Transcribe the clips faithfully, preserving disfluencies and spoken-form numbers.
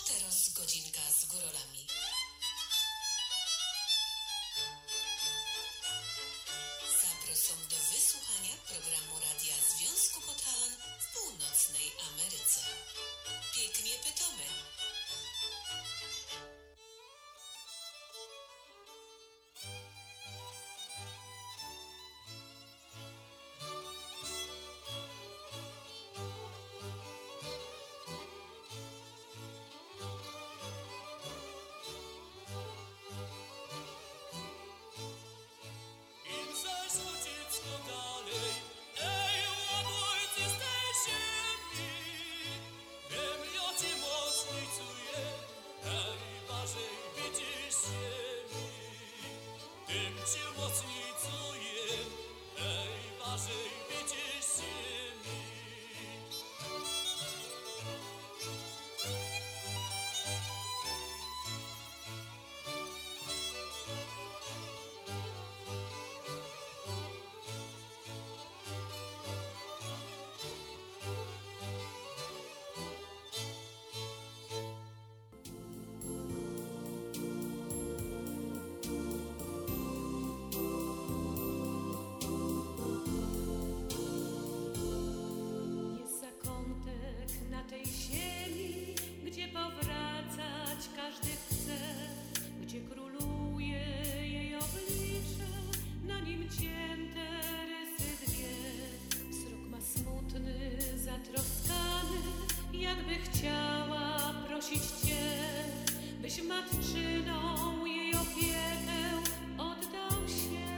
teraz godzinka z górolami. Zapraszam do wysłuchania programu Radia Związku Podhalan w północnej Ameryce. Pięknie pytamy. Gdzie króluje jej oblicze, na nim cięte rysy dwie. Wzrok ma smutny, zatroskany, jakby chciała prosić Cię, byś matczyną jej opiekę oddał się.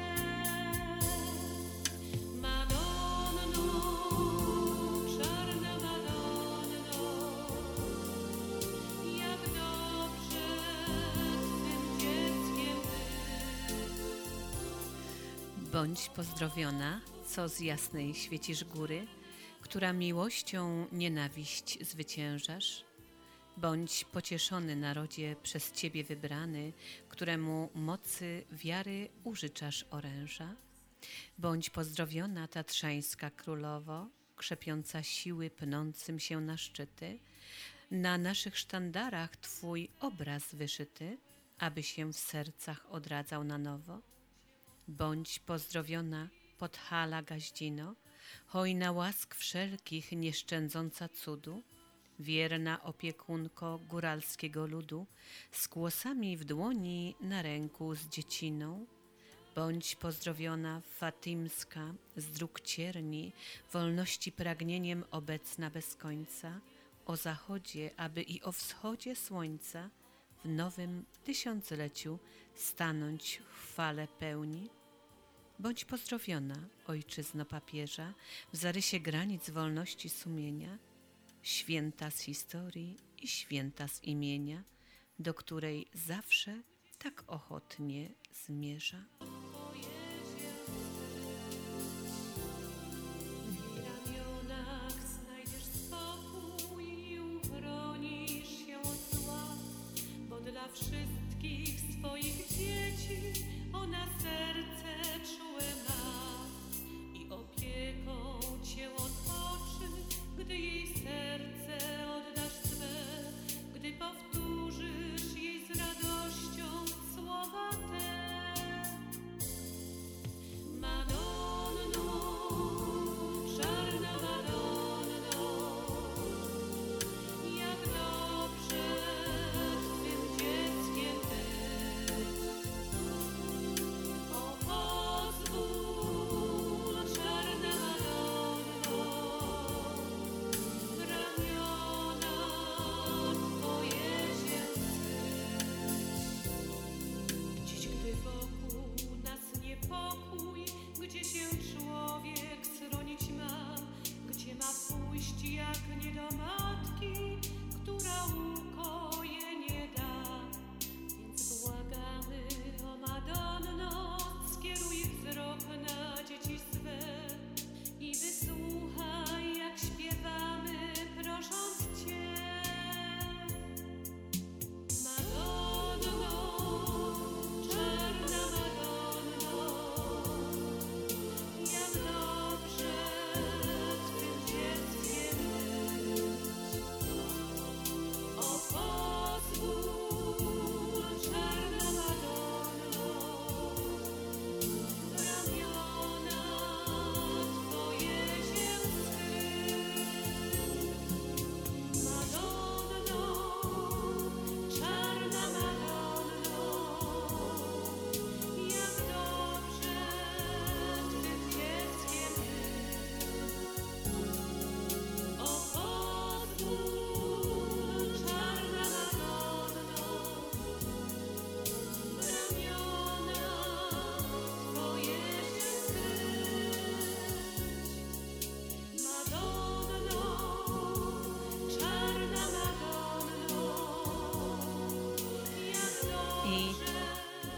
Madonno, czarna Madonno, jak dobrze Bądź pozdrowiona, co z jasnej świecisz góry, która miłością nienawiść zwyciężasz. Bądź pocieszony narodzie przez Ciebie wybrany, któremu mocy wiary użyczasz oręża. Bądź pozdrowiona, tatrzańska królowo, krzepiąca siły pnącym się na szczyty. Na naszych sztandarach Twój obraz wyszyty, aby się w sercach odradzał na nowo. Bądź pozdrowiona, Podhala Gaździno, hojna łask wszelkich, nie szczędząca cudu, wierna opiekunko góralskiego ludu, z kłosami w dłoni na ręku z dzieciną. Bądź pozdrowiona, Fatimska, z dróg cierni, wolności pragnieniem obecna bez końca, o zachodzie, aby i o wschodzie słońca w nowym tysiącleciu stanąć w chwale pełni. Bądź pozdrowiona, ojczyzno papieża, w zarysie granic wolności sumienia, święta z historii i święta z imienia, do której zawsze tak ochotnie zmierza. W jej ramionach znajdziesz spokój i uchronisz się od zła, bo dla wszystkich swoich dzieci ona serce czułe ma i opieką Cię otoczy, gdy jej serce oddasz swe, gdy powtórzysz jej z radością słowa te. Madonno, czarna Madonno, jak dobrze Twym dzieckiem być. O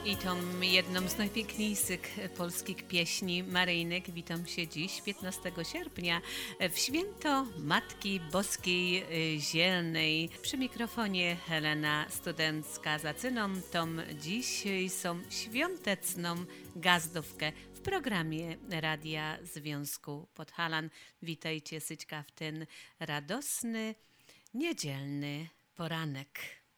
I tą jedną z najpiękniejszych polskich pieśni maryjnych witam się dziś, piętnastego sierpnia, w święto Matki Boskiej Zielnej. Przy mikrofonie Helena Studencka. Zaczynam tą dzisiejszą świąteczną gazdówkę w programie Radia Związku Podhalan. Witajcie syćka w ten radosny, niedzielny poranek.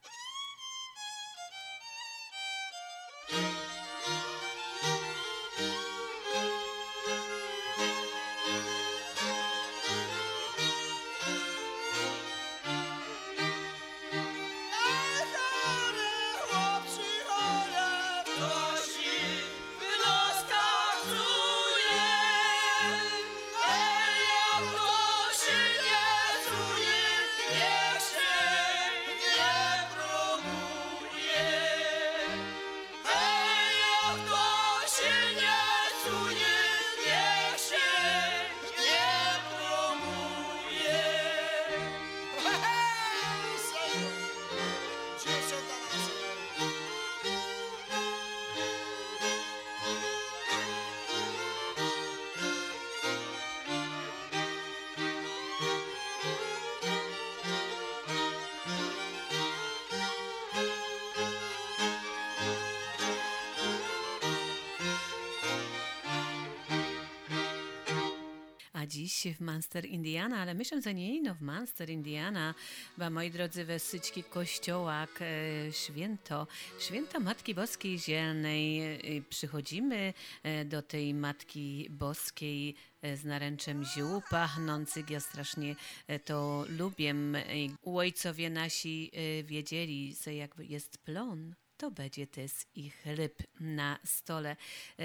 Dziś w Munster, Indiana, ale myślę, że nie ino w Munster, Indiana, bo moi drodzy, we syćki kościołak e, święto, święto Matki Boskiej Zielnej. E, przychodzimy e, do tej Matki Boskiej e, z naręczem ziół pachnących. Ja strasznie e, to lubię. E, ojcowie nasi e, wiedzieli, że jak jest plon, to będzie też i chleb na stole.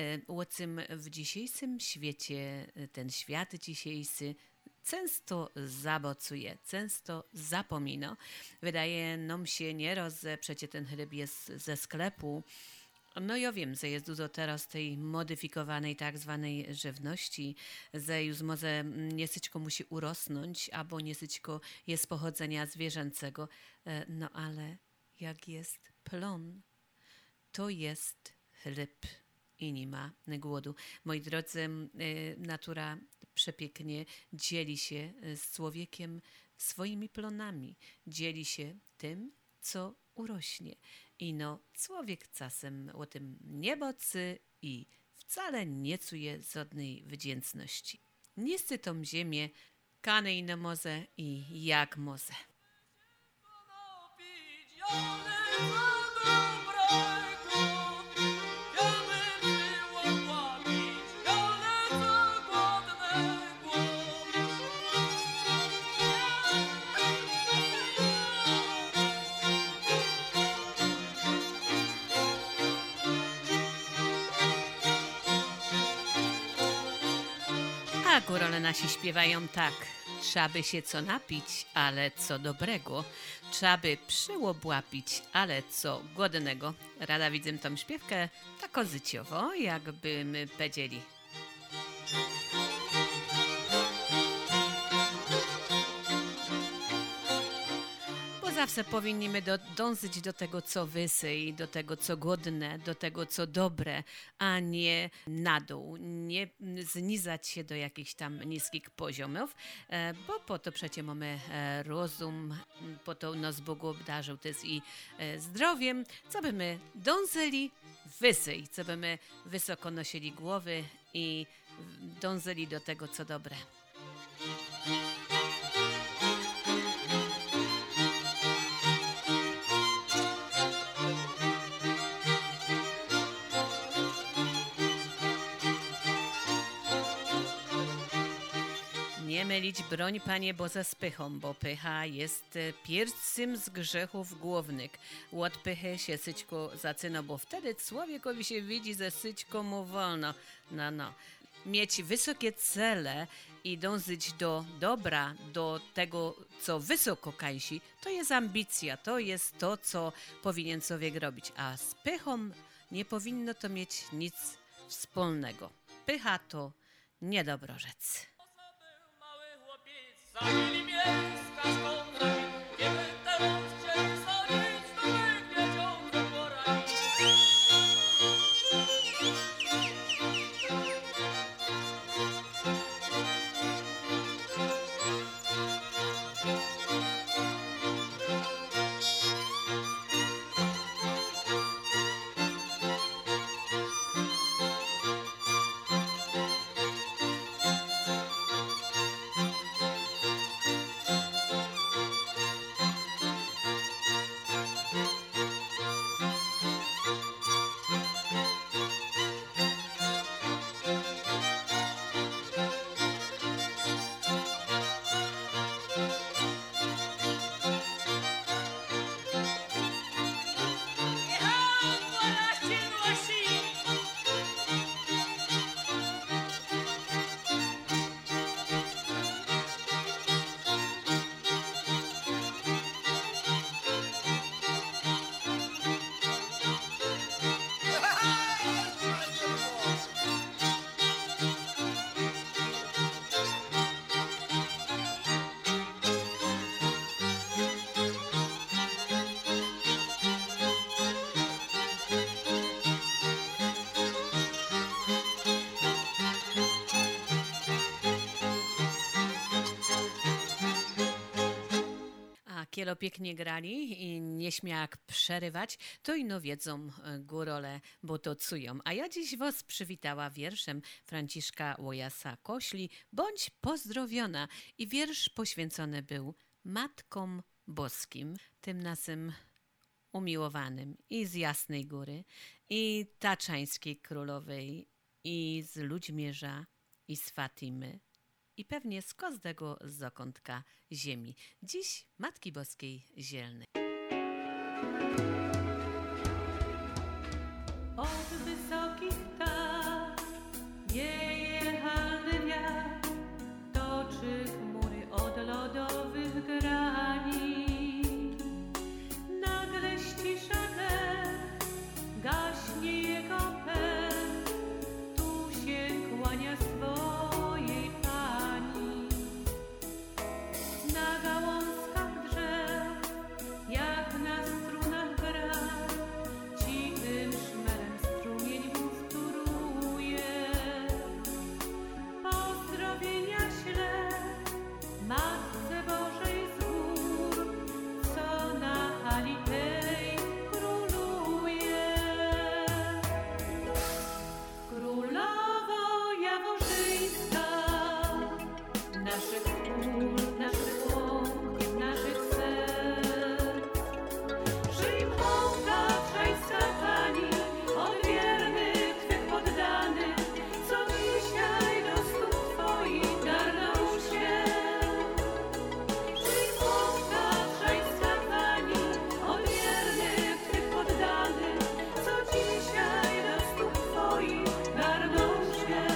O czym w dzisiejszym świecie, ten świat dzisiejszy często zabocuje, często zapomina. Wydaje nam się nieraz, że przecież ten chleb jest ze sklepu. No ja wiem, że jest dużo teraz tej modyfikowanej tak zwanej żywności, że już może niesyćko musi urosnąć, albo niesyćko jest pochodzenia zwierzęcego. No ale jak jest plon, to jest chleb i nie ma głodu. Moi drodzy, natura przepięknie dzieli się z człowiekiem swoimi plonami. Dzieli się tym, co urośnie. I no, człowiek czasem o tym nie bocy i wcale nie czuje żadnej wdzięczności. Niestety tą ziemię kane i no może i jak może. A górole nasi śpiewają tak. Trzeba by się co napić, ale co dobrego. Trzeba by przyłobłapić, ale co godnego. Rada widzę tą śpiewkę tak zyciowo, jakby my powiedzieli. Zawsze powinniśmy do, dążyć do tego, co wysy, do tego, co godne, do tego, co dobre, a nie na dół, nie znizać się do jakichś tam niskich poziomów, e, bo po to przecież mamy e, rozum, po to nas Bóg obdarzył też i e, zdrowiem, co by my dążyli wysy, co by my wysoko nosili głowy i dążyli do tego, co dobre. Nie mylić broń, Panie Boże, z pychą, bo pycha jest pierwszym z grzechów głównych. Od pychy się syćko zaczyna, bo wtedy człowiekowi się widzi, że syćko mu wolno. No, no. Mieć wysokie cele i dążyć do dobra, do tego, co wysoko kańsi, to jest ambicja, to jest to, co powinien człowiek robić. A z pychą nie powinno to mieć nic wspólnego. Pycha to niedobrorzec. Zabili mnie z kaszką w ramię, kiedy teraz chcieli sadzić, to nikt wiedział, co poradzić. kielo pięknie grali i nie śmiak przerywać, to ino wiedzą e, górole, bo to cują. A ja dziś was przywitała wierszem Franciszka Łojasa Kośli, bądź pozdrowiona. I wiersz poświęcony był Matkom Boskim, tym naszym umiłowanym i z Jasnej Góry, i Taczańskiej Królowej, i z Ludźmierza, i z Fatimy, i pewnie z każdego zakątka ziemi. Dziś Matki Boskiej Zielnej. Od wysokich tarcz wieje halny wiatr, toczy chmury od lodowych granic. Nagle ścisza deszcz, gaśnie jego pęd, tu się kłania swojej pani. Na gałązkach drzew, jak na strunach gra, cichym szmerem strumień mu wtóruje. Pozdrowienia śle Matce Bożej z gór, co na hali tej króluje. Królowo Jaworzyńska, naszych pól, naszych łąk, naszych serc. Przyjm hołda Czańska Pani od wiernych Twych poddanych, co dzisiaj do stóp Twoich garną się. Przyjm hołda Czańska Pani od wiernych Twych poddanych, co dzisiaj do stóp Twoich garną się.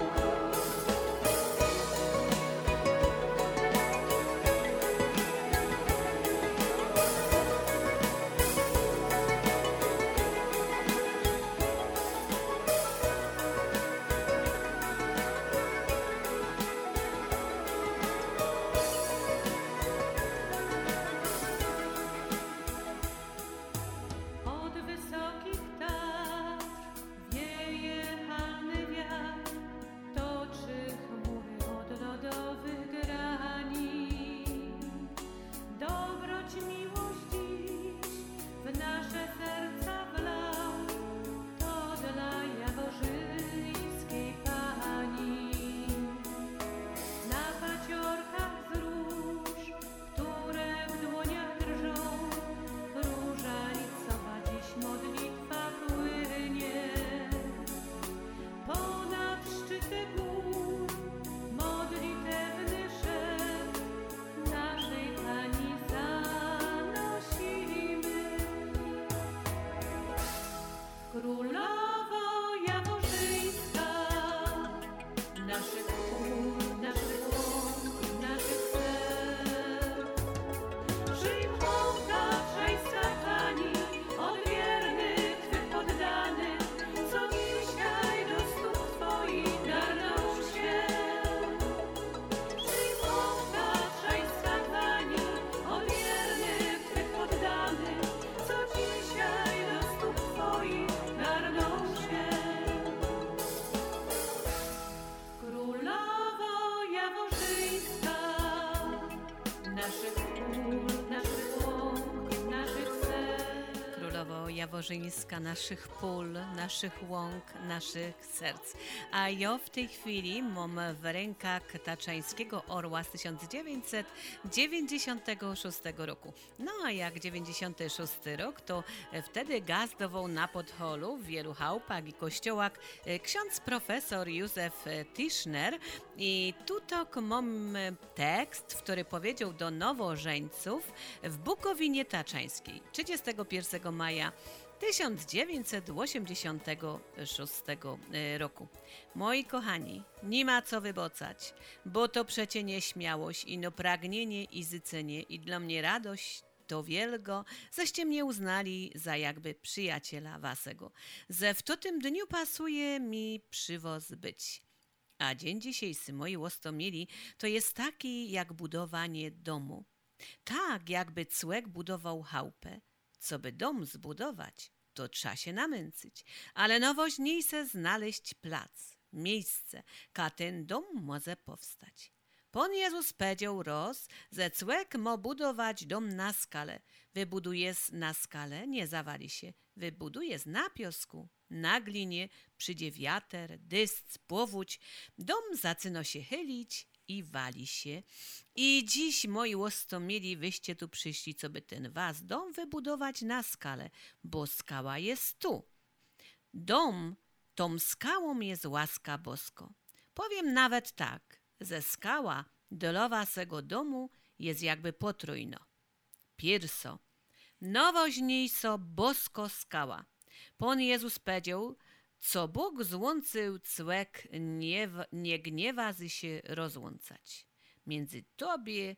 Od wysokich tarcz wieje halny wiatr, toczy chmury od lodowych granic. Dobroć, miłość dziś w nasze serca wlał, to dla jaworzyńskiej Pani. Na paciorkach z róż, które w dłoniach drżą, różanicowa dziś modlitwa płynie. Ponad szczyty gór modlitewny szept naszej Pani zanosimy. Królowo Jaworzyńska, naszych pól, naszych łąk, naszych serc. Przyjm hołda Czańska Pani od wiernych Twych poddanych, co dzisiaj do stóp Twoich garną się. Przyjm hołda Czańska Pani od wiernych Twych poddanych, co dzisiaj do stóp Twoich garną się. Królowo Jaworzyńska, naszych pól, naszych łąk, naszych serc. Królowo Jaworzyńska, naszych pól, naszych łąk, naszych serc. A ja w tej chwili mam w rękach Taczańskiego Orła z tysiąc dziewięćset dziewięćdziesiątego szóstego roku. No a jak dziewięćdziesiąty szósty rok, to wtedy gazdował na Podholu w wielu chałupach i kościołach e, ksiądz profesor Józef Tischner. I tutaj mam tekst, który powiedział do nowożeńców w Bukowinie Taczańskiej trzydziestego pierwszego maja tysiąc dziewięćset osiemdziesiątego szóstego roku. Moi kochani, nie ma co wybocać, bo to przecie nieśmiałość, ino pragnienie i zycenie i dla mnie radość to wielgo, zeście mnie uznali za jakby przyjaciela wasego. Ze w to tym dniu pasuje mi przywoz być. A dzień dzisiejszy, moi łostomili, to jest taki jak budowanie domu. Tak, jakby cłek budował chałupę. Co by dom zbudować, to trza się namęcyć. Ale nowoźniejsze znaleźć plac, miejsce, ka ten dom może powstać. Pan Jezus powiedział roz, że człowiek ma budować dom na skale. Wybuduje na skale, nie zawali się. Wybuduje na piosku, na glinie, przyjdzie wiater, deszcz, powódź. Dom zaczyna się chylić i wali się. I dziś, moi łostomieli, wyście tu przyszli, co by ten was dom wybudować na skale, bo skała jest tu. Dom, tą skałą jest łaska bosko. Powiem nawet tak, że skała do waszego domu jest jakby potrójno. Pierso, nowoźniejszo bosko skała. Pan Jezus powiedział, co Bóg złączył, człek nie, nie gniewa się rozłączać. Między tobie,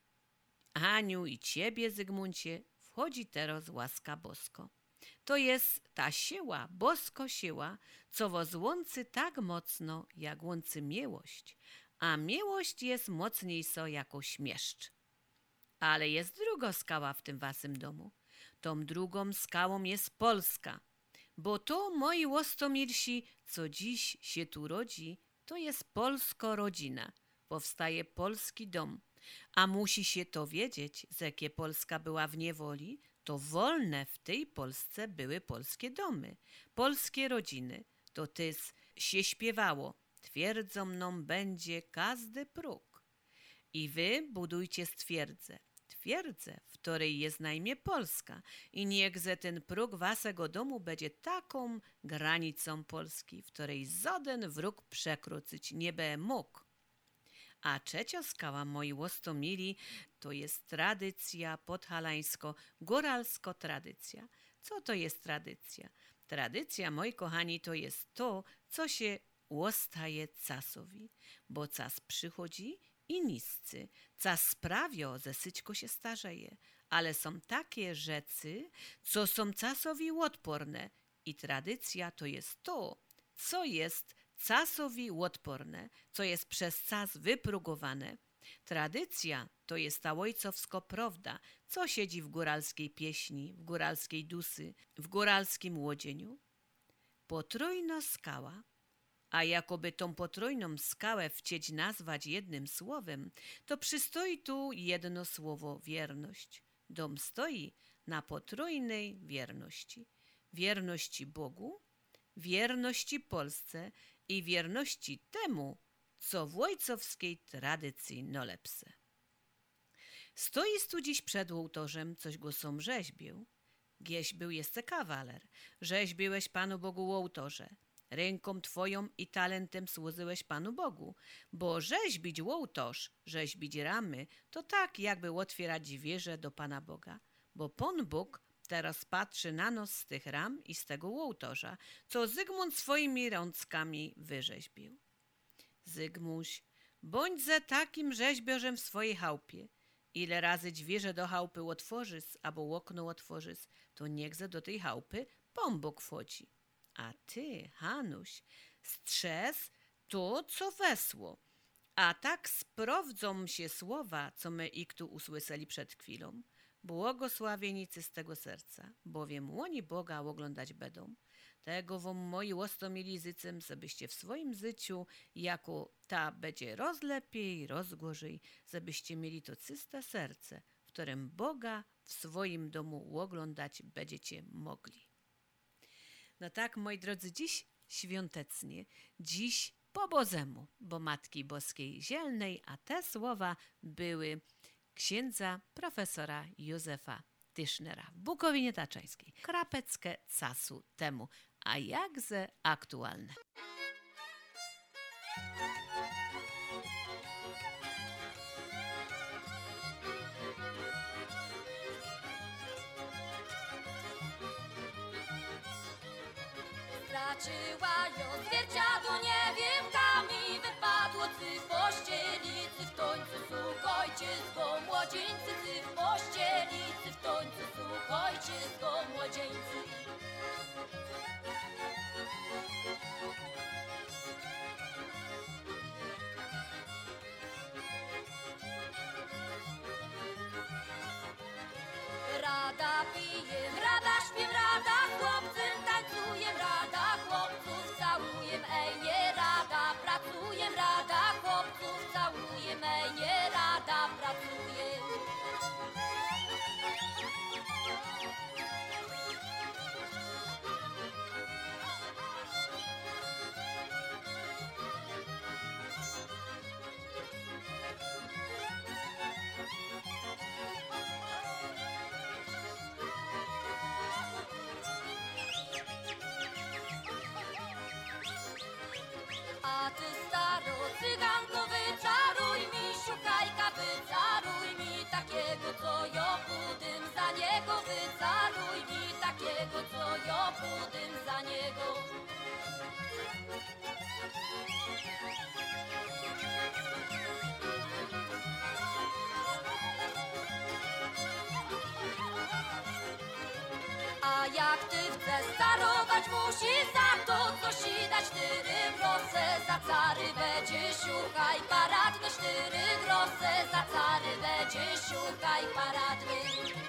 Aniu, i ciebie, Zygmuncie, wchodzi teraz łaska bosko. To jest ta siła, bosko siła, co was łączy tak mocno, jak łączy miłość, a miłość jest mocniejsza jako śmieszcz. Ale jest druga skała w tym waszym domu. Tą drugą skałą jest Polska, bo to, moi łostomilsi, co dziś się tu rodzi, to jest polska rodzina. Powstaje polski dom, a musi się to wiedzieć, że jakie Polska była w niewoli, to wolne w tej Polsce były polskie domy, polskie rodziny. To też się śpiewało, twierdzą mną będzie każdy próg. I wy budujcie twierdzę, twierdzę, w której jest na imię Polska. I niechże ten próg waszego domu będzie taką granicą Polski, w której żaden wróg przekroczyć nie be mógł. A trzecia skała, moi łostomili, to jest tradycja podhalańsko-góralsko tradycja. Co to jest tradycja? Tradycja, moi kochani, to jest to, co się łostaje casowi, bo cas przychodzi i niscy. Cas sprawia, że syćko się starzeje, ale są takie rzeczy, co są casowi odporne i tradycja to jest to, co jest casowi odporne, co jest przez cas wyprógowane. Tradycja to jest ta ojcowsko prawda, co siedzi w góralskiej pieśni, w góralskiej dusy, w góralskim łodzieniu. Potrójna skała, a jakoby tą potrójną skałę chcieć nazwać jednym słowem, to przystoi tu jedno słowo wierność. Dom stoi na potrójnej wierności. Wierności Bogu, wierności Polsce i wierności temu, co w ojcowskiej tradycji nolepse. Stoi tu dziś przed ołtarzem, coś go som rzeźbił. Gieś był jeszcze kawaler. Rzeźbiłeś Panu Bogu ołtarze. Ręką twoją i talentem służyłeś Panu Bogu. Bo rzeźbić ołtarz, rzeźbić ramy, to tak jakby otwierać wieżę do Pana Boga. Bo Pan Bóg teraz patrzy na nos z tych ram i z tego ołtarza, co Zygmunt swoimi rączkami wyrzeźbił. Zygmuś, bądź ze takim rzeźbiarzem w swojej chałupie. Ile razy dźwierze do chałupy otworzysz, albo okno otworzysz, to niechże do tej chałupy Pan Bóg wchodzi. A ty, Hanuś, strzez to, co wesło. A tak sprawdzą się słowa, co my ich tu usłyszeli przed chwilą. Błogosławienicy z tego serca, bowiem łoni Boga oglądać będą. Tego wam, moi łostomili, zycem, żebyście w swoim życiu, jako ta będzie rozlepiej, rozgorzej, żebyście mieli to czyste serce, w którym Boga w swoim domu oglądać będziecie mogli. No tak, moi drodzy, dziś świątecznie, dziś po Bozemu, bo Matki Boskiej Zielnej, a te słowa były księdza profesora Józefa Tischnera w Bukowinie Taczańskiej. Krapeckę casu temu, a jakże aktualne. Straciła ją zwierciadło niewiemkami, wypadło cy w pościelicy, w tońcu słuchajcie zgo młodzieńcy, cy w pościelicy, w tońcu słuchajcie zgo młodzieńcy. Rada pijem, rada śpiem, rada chłopcem tańcujem, rada chłopców całujem, ej nie rada pracujem, rada chłopców wycaluj mi takiego, co ja budym za niego. A jak ty chcesz starować, musi za to coś ci dać. Cztery grosze za cary będzie siuchaj paradny. Cztery grosze za cary będzie siuchaj paradny.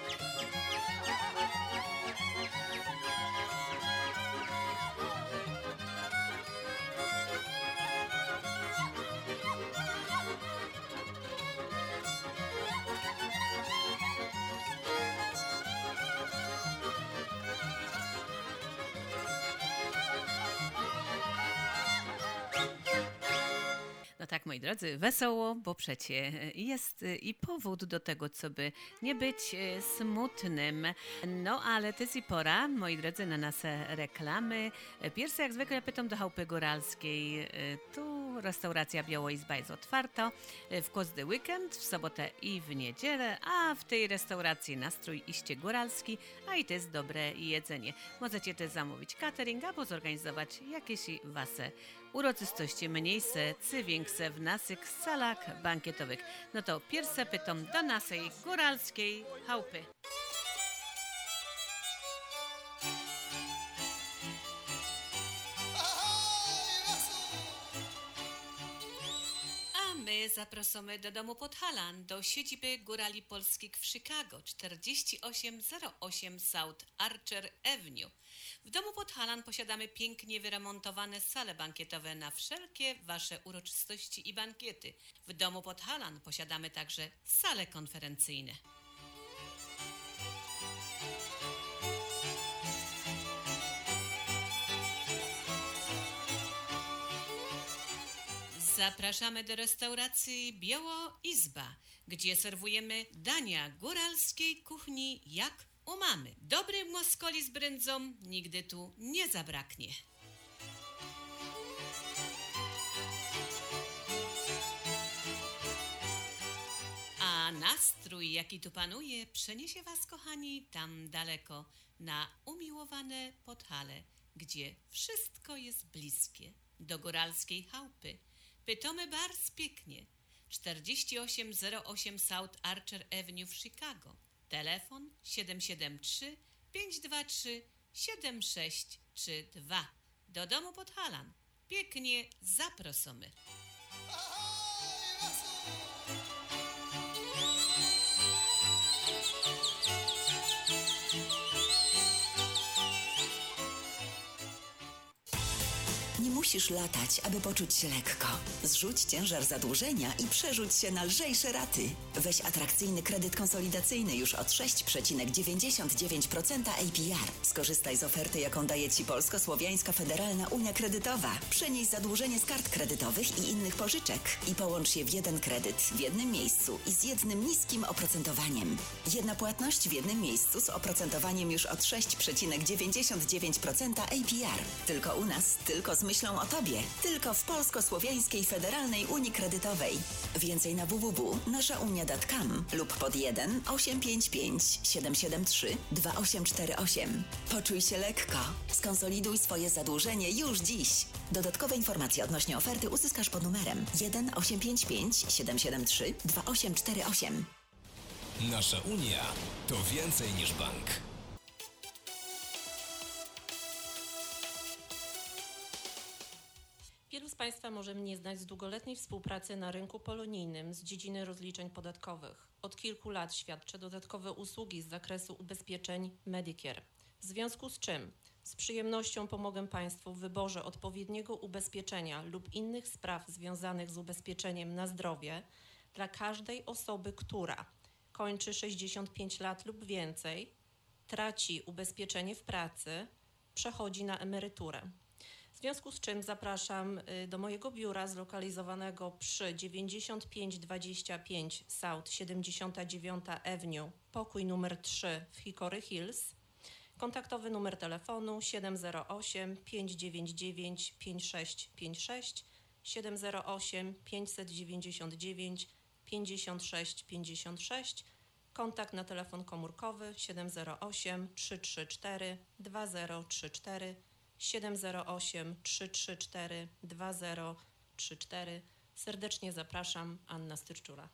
No tak, moi drodzy, wesoło, bo przecie jest i powód do tego, co by nie być smutnym. No ale to jest i pora, moi drodzy, na nasze reklamy. Pierwsze, jak zwykle, pytam do chałupy góralskiej. Tu restauracja Białoizba jest otwarta w każdy weekend, w sobotę i w niedzielę, a w tej restauracji nastrój iście góralski, a i to jest dobre jedzenie. Możecie też zamówić catering albo zorganizować jakieś wasze uroczystości mniejsze czy większe w naszych salach bankietowych. No to pierwsze pytam do naszej góralskiej chałupy. A my zapraszamy do domu Podhalan, do siedziby Górali Polskich w Chicago, czterdzieści osiem zero osiem South Archer Avenue. W domu Podhalan posiadamy pięknie wyremontowane sale bankietowe na wszelkie wasze uroczystości i bankiety. W domu Podhalan posiadamy także sale konferencyjne. Zapraszamy do restauracji Białoizba, gdzie serwujemy dania góralskiej kuchni jak u mamy. Dobry moskoli z brędzą nigdy tu nie zabraknie. A nastrój, jaki tu panuje, przeniesie was, kochani, tam daleko, na umiłowane Podhale, gdzie wszystko jest bliskie. Do góralskiej chałupy. Pytamy bardzo pięknie. czterdzieści osiem zero osiem South Archer Avenue w Chicago. Telefon siedem siedem trzy pięć dwa trzy siedem sześć trzy dwa. Do domu Podhalan. Pięknie zaprosimy. Nie musisz latać, aby poczuć się lekko. Zrzuć ciężar zadłużenia i przerzuć się na lżejsze raty. Weź atrakcyjny kredyt konsolidacyjny już od sześć przecinek dziewięćdziesiąt dziewięć procent A P R. Skorzystaj z oferty, jaką daje Ci Polsko-Słowiańska Federalna Unia Kredytowa. Przenieś zadłużenie z kart kredytowych i innych pożyczek i połącz je w jeden kredyt w jednym miejscu i z jednym niskim oprocentowaniem. Jedna płatność w jednym miejscu z oprocentowaniem już od sześć przecinek dziewięćdziesiąt dziewięć procent A P R. Tylko u nas, tylko z myślą o Tobie. Tylko w Polsko-Słowiańskiej Federalnej Unii Kredytowej. Więcej na w w w kropka nasza unia kropka com lub pod jeden osiem pięć pięć siedem siedem trzy dwa osiem cztery osiem. Poczuj się lekko. Skonsoliduj swoje zadłużenie już dziś. Dodatkowe informacje odnośnie oferty uzyskasz pod numerem jeden osiem pięć pięć siedem siedem trzy dwa osiem cztery osiem. Nasza Unia to więcej niż bank. Wielu z Państwa może mnie znać z długoletniej współpracy na rynku polonijnym z dziedziny rozliczeń podatkowych. Od kilku lat świadczę dodatkowe usługi z zakresu ubezpieczeń Medicare. W związku z czym z przyjemnością pomogę Państwu w wyborze odpowiedniego ubezpieczenia lub innych spraw związanych z ubezpieczeniem na zdrowie dla każdej osoby, która kończy sześćdziesiąt pięć lat lub więcej, traci ubezpieczenie w pracy, przechodzi na emeryturę. W związku z czym zapraszam do mojego biura zlokalizowanego przy dziewięćdziesiąt pięć dwadzieścia pięć South siedemdziesiąta dziewiąta Avenue, pokój numer trzy w Hickory Hills. Kontaktowy numer telefonu siedem zero osiem pięć dziewięć dziewięć pięć sześć pięć sześć, siedem zero osiem pięć dziewięć dziewięć pięćdziesiąt sześć pięćdziesiąt sześć. Kontakt na telefon komórkowy siedem zero osiem trzy trzy cztery dwa zero trzy cztery, siedem zero osiem trzy trzy cztery dwa zero trzy cztery. Serdecznie zapraszam, Anna Styrczura.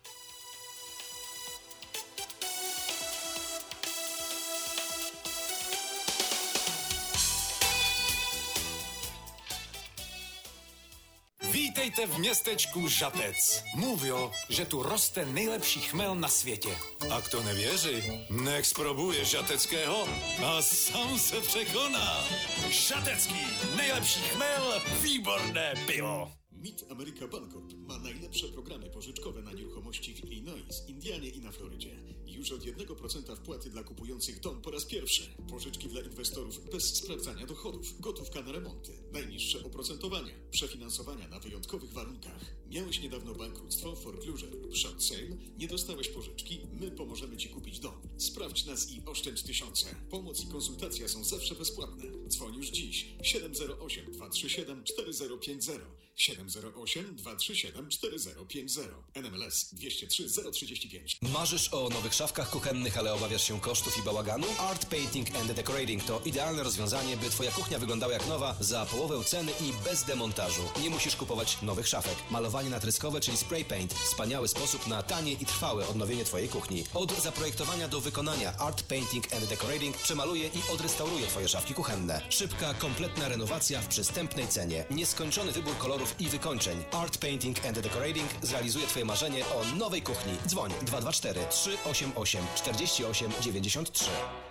Vítejte v městečku Žatec. Mówią, że tu roste najlepší chmel na świecie. A kto nie wierzy, niech spróbuje żateckiego, a sam se przekona. Żatecki, najlepszy chmel, výborné piwo. Mid America Bancorp ma najlepsze programy pożyczkowe na nieruchomości w Illinois, Indianie i na Florydzie. Już od jednego procenta wpłaty dla kupujących dom po raz pierwszy. Pożyczki dla inwestorów bez sprawdzania dochodów. Gotówka na remonty. Najniższe oprocentowania. Przefinansowania na wyjątkowych warunkach. Miałeś niedawno bankructwo, foreclosure lub short sale? Nie dostałeś pożyczki? My pomożemy Ci kupić dom. Sprawdź nas i oszczędź tysiące. Pomoc i konsultacja są zawsze bezpłatne. Dzwoń już dziś. siedem zero osiem dwa trzy siedem cztery zero pięć zero. siedem zero osiem dwa trzy siedem cztery zero pięć zero. N M L S dwieście trzy zero trzydzieści pięć. Marzysz o nowych szafkach kuchennych, ale obawiasz się kosztów i bałaganu? Art Painting and Decorating to idealne rozwiązanie, by Twoja kuchnia wyglądała jak nowa za połowę ceny i bez demontażu. Nie musisz kupować nowych szafek. Malowanie natryskowe, czyli spray paint. Wspaniały sposób na tanie i trwałe odnowienie Twojej kuchni. Od zaprojektowania do wykonania Art Painting and Decorating przemaluje i odrestauruje Twoje szafki kuchenne. Szybka, kompletna renowacja w przystępnej cenie. Nieskończony wybór kolorów i wykończeń. Art Painting and Decorating zrealizuje Twoje marzenie o nowej kuchni. Dzwoń dwa dwa cztery trzy osiem osiem cztery osiem dziewięć trzy.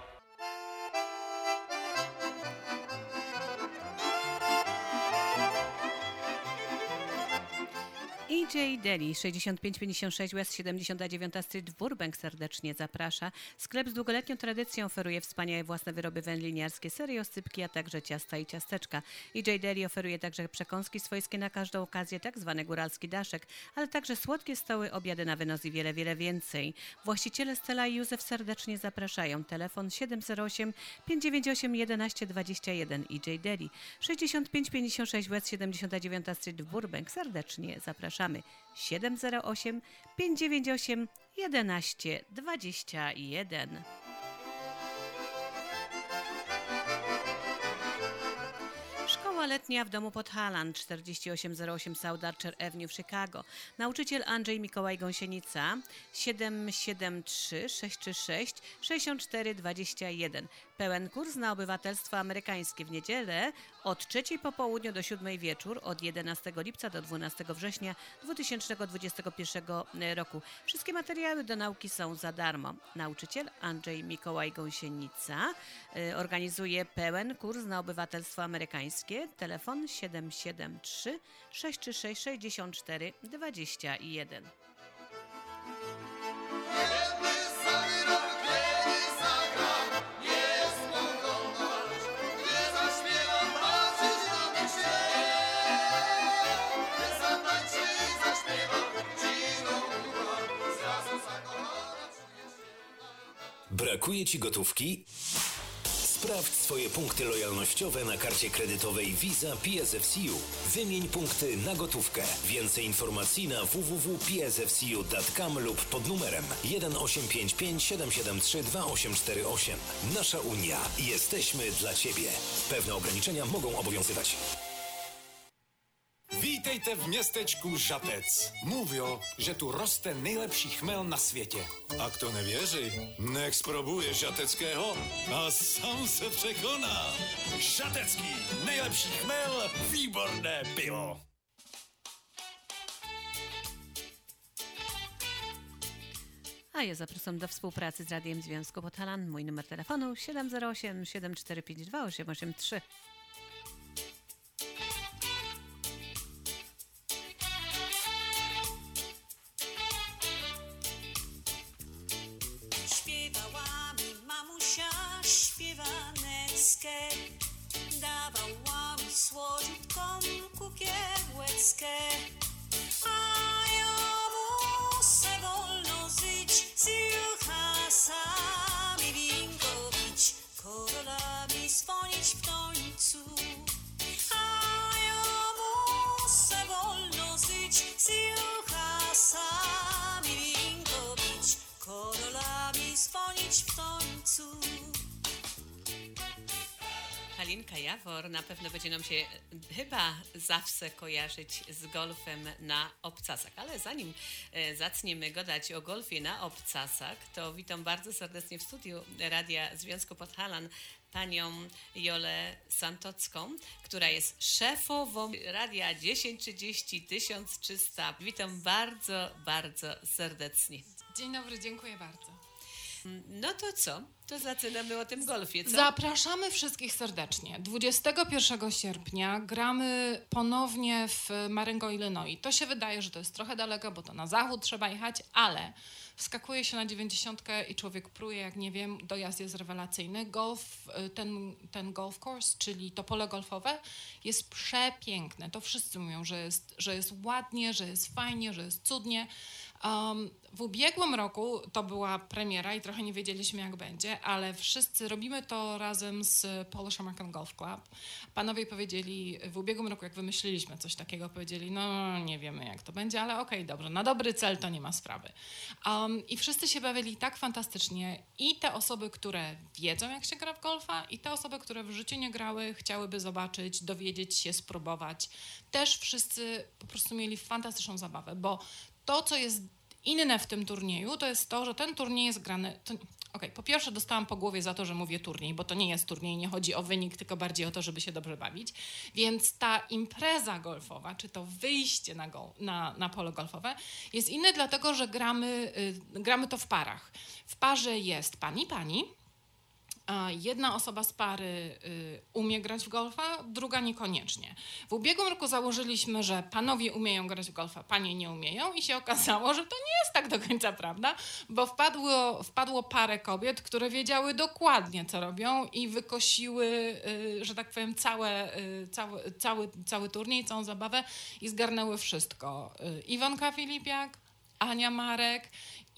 E J Deli, sześćdziesiąt pięć pięćdziesiąt sześć West siedemdziesiąta dziewiąta Street w Burbank serdecznie zaprasza. Sklep z długoletnią tradycją oferuje wspaniałe własne wyroby wędliniarskie, serie oscypki, a także ciasta i ciasteczka. E J Deli oferuje także przekąski swojskie na każdą okazję, tak zwany góralski daszek, ale także słodkie stoły, obiady na wynos i wiele, wiele więcej. Właściciele Stella i Józef serdecznie zapraszają. Telefon siedem zero osiem pięć dziewięć osiem jedenaście dwadzieścia jeden. E J Deli, sześćdziesiąt pięć pięćdziesiąt sześć West siedemdziesiąta dziewiąta Street w Burbank serdecznie zapraszamy. siedem zero osiem pięć dziewięć osiem jedenaście dwadzieścia jeden. Szkoła letnia w domu pod Halland, czterdzieści osiem zero osiem South Archer Avenue w Chicago. Nauczyciel Andrzej Mikołaj Gąsienica, siedem siedem trzy sześć trzy sześć sześć cztery dwa jeden. Pełen kurs na obywatelstwo amerykańskie w niedzielę od trzeciej po południu do siódmej wieczór, od jedenastego lipca do dwunastego września dwa tysiące dwudziestego pierwszego roku. Wszystkie materiały do nauki są za darmo. Nauczyciel Andrzej Mikołaj Gąsienica y, organizuje pełen kurs na obywatelstwo amerykańskie. Telefon siedem siedem trzy sześć trzy sześć sześć cztery dwa jeden. Brakuje Ci gotówki? Sprawdź swoje punkty lojalnościowe na karcie kredytowej Visa P S F C U. Wymień punkty na gotówkę. Więcej informacji na w w w kropka p s f c u kropka com lub pod numerem jeden osiem pięć pięć siedem siedem trzy dwa osiem cztery osiem. Nasza Unia. Jesteśmy dla Ciebie. Pewne ograniczenia mogą obowiązywać. Vítejte v městečku Žatec. Mówią, że tu roste najlepší chmel na świecie. A kto nie wierzy, niech spróbuje żateckiego, a sam se przekona. Żatecki, najlepszy chmel, výborné piwo. A ja zapraszam do współpracy z Radiem Związku pod Halland. Mój numer telefonu siedem zero osiem siedem cztery pięć dwa osiem osiem trzy. Śpiewała mi mamusia śpiewaneckę, dawała mi słodziutką kukiełeczkę, a ja muszę wolno żyć, z juchasami winko pić, korolami dzwonić w końcu, a ja muszę wolno żyć, z juchasami winko pić, korolami Halinka Jawor na pewno będzie nam się chyba zawsze kojarzyć z golfem na obcasach. Ale zanim e, zaczniemy gadać o golfie na obcasach, to witam bardzo serdecznie w studiu Radia Związku Podhalan panią Jolę Santocką, która jest szefową Radia tysiąc trzydzieści tysiąc trzysta. Witam bardzo, bardzo serdecznie. Dzień dobry, dziękuję bardzo. No to co? To zaczynamy o tym golfie, co? Zapraszamy wszystkich serdecznie. dwudziestego pierwszego sierpnia gramy ponownie w Marengo, Illinois. To się wydaje, że to jest trochę daleko, bo to na zachód trzeba jechać, ale wskakuje się na dziewięćdziesiątkę i człowiek pruje, jak nie wiem, dojazd jest rewelacyjny. Golf, ten, ten golf course, czyli to pole golfowe, jest przepiękne. To wszyscy mówią, że jest, że jest ładnie, że jest fajnie, że jest cudnie. Um, w ubiegłym roku to była premiera i trochę nie wiedzieliśmy, jak będzie, ale wszyscy robimy to razem z Polish American Golf Club. Panowie powiedzieli, w ubiegłym roku, jak wymyśliliśmy coś takiego, powiedzieli, no nie wiemy, jak to będzie, ale okej, okay, dobrze, na dobry cel to nie ma sprawy. Um, I wszyscy się bawili tak fantastycznie i te osoby, które wiedzą, jak się gra w golfa, i te osoby, które w życiu nie grały, chciałyby zobaczyć, dowiedzieć się, spróbować. Też wszyscy po prostu mieli fantastyczną zabawę, bo to, co jest inne w tym turnieju, to jest to, że ten turniej jest grany... To, okay, po pierwsze dostałam po głowie za to, że mówię turniej, bo to nie jest turniej, nie chodzi o wynik, tylko bardziej o to, żeby się dobrze bawić. Więc ta impreza golfowa, czy to wyjście na, gol, na, na pole golfowe jest inne dlatego, że gramy, y, gramy to w parach. W parze jest pan i pani. Jedna osoba z pary y, umie grać w golfa, druga niekoniecznie. W ubiegłym roku założyliśmy, że panowie umieją grać w golfa, panie nie umieją i się okazało, że to nie jest tak do końca prawda, bo wpadło, wpadło parę kobiet, które wiedziały dokładnie, co robią i wykosiły, y, że tak powiem, całe, y, cały, cały, cały turniej, całą zabawę i zgarnęły wszystko. Y, Iwonka Filipiak, Ania Marek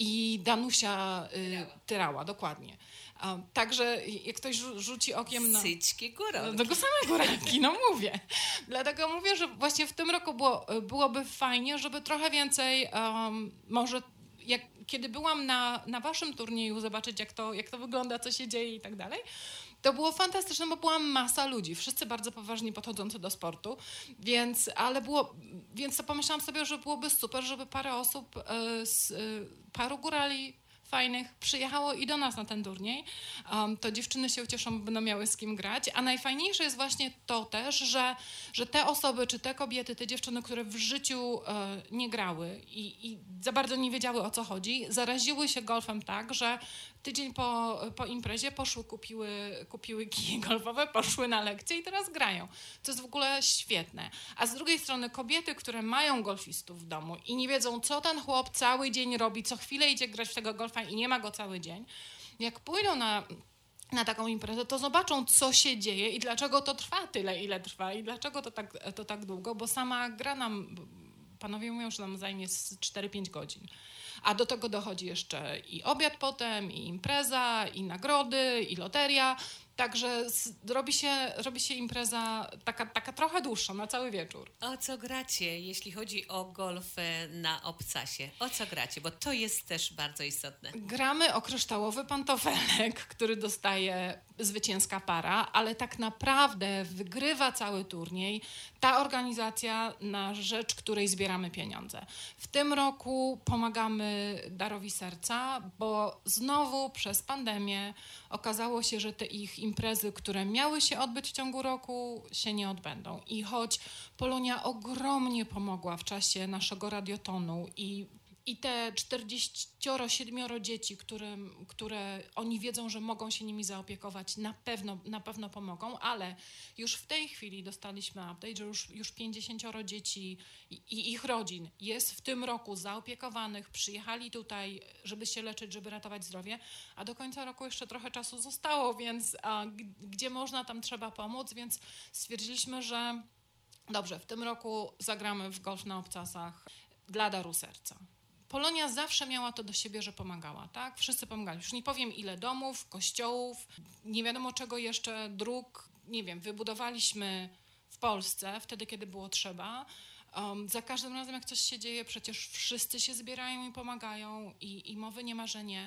i Danusia y, Tyrała, dokładnie. Um, także jak ktoś rzu- rzuci okiem na... Syćki góralki. Tego same góralki, no mówię. Dlatego mówię, że właśnie w tym roku było, byłoby fajnie, żeby trochę więcej um, może... Jak, kiedy byłam na, na waszym turnieju, zobaczyć jak to, jak to wygląda, co się dzieje i tak dalej, to było fantastyczne, bo była masa ludzi, wszyscy bardzo poważnie podchodzący do sportu, więc, ale było, więc to pomyślałam sobie, że byłoby super, żeby parę osób, y, z, y, paru górali fajnych przyjechało i do nas na ten turniej. Um, to dziewczyny się ucieszą, bo będą miały z kim grać. A najfajniejsze jest właśnie to też, że, że te osoby, czy te kobiety, te dziewczyny, które w życiu e, nie grały i, i za bardzo nie wiedziały, o co chodzi, zaraziły się golfem tak, że tydzień po, po imprezie poszły, kupiły, kupiły kije golfowe, poszły na lekcje i teraz grają. To jest w ogóle świetne. A z drugiej strony kobiety, które mają golfistów w domu i nie wiedzą, co ten chłop cały dzień robi, co chwilę idzie grać w tego golfa i nie ma go cały dzień, jak pójdą na, na taką imprezę, to zobaczą, co się dzieje i dlaczego to trwa tyle, ile trwa i dlaczego to tak, to tak długo, bo sama gra nam, panowie mówią, że nam zajmie cztery pięć godzin. A do tego dochodzi jeszcze i obiad potem, i impreza, i nagrody, i loteria. Także robi się, robi się impreza taka, taka trochę dłuższa, na cały wieczór. O co gracie, jeśli chodzi o golf na obcasie? O co gracie? Bo to jest też bardzo istotne. Gramy o kryształowy pantofelek, który dostaje zwycięska para, ale tak naprawdę wygrywa cały turniej ta organizacja, na rzecz której zbieramy pieniądze. W tym roku pomagamy Darowi Serca, bo znowu przez pandemię okazało się, że te ich imprezy, które miały się odbyć w ciągu roku, się nie odbędą. I choć Polonia ogromnie pomogła w czasie naszego radiotonu i I te czterdzieści siedem dzieci, które, które oni wiedzą, że mogą się nimi zaopiekować, na pewno, na pewno pomogą, ale już w tej chwili dostaliśmy update, że już, już pięćdziesiąt dzieci i, i ich rodzin jest w tym roku zaopiekowanych, przyjechali tutaj, żeby się leczyć, żeby ratować zdrowie, a do końca roku jeszcze trochę czasu zostało, więc a, g- gdzie można, tam trzeba pomóc, więc stwierdziliśmy, że dobrze, w tym roku zagramy w golf na obcasach dla Daru Serca. Polonia zawsze miała to do siebie, że pomagała, tak? Wszyscy pomagali. Już nie powiem ile domów, kościołów, nie wiadomo czego jeszcze, dróg, nie wiem, wybudowaliśmy w Polsce wtedy, kiedy było trzeba. Um, za każdym razem, jak coś się dzieje, przecież wszyscy się zbierają i pomagają i, i mowy nie ma, że nie.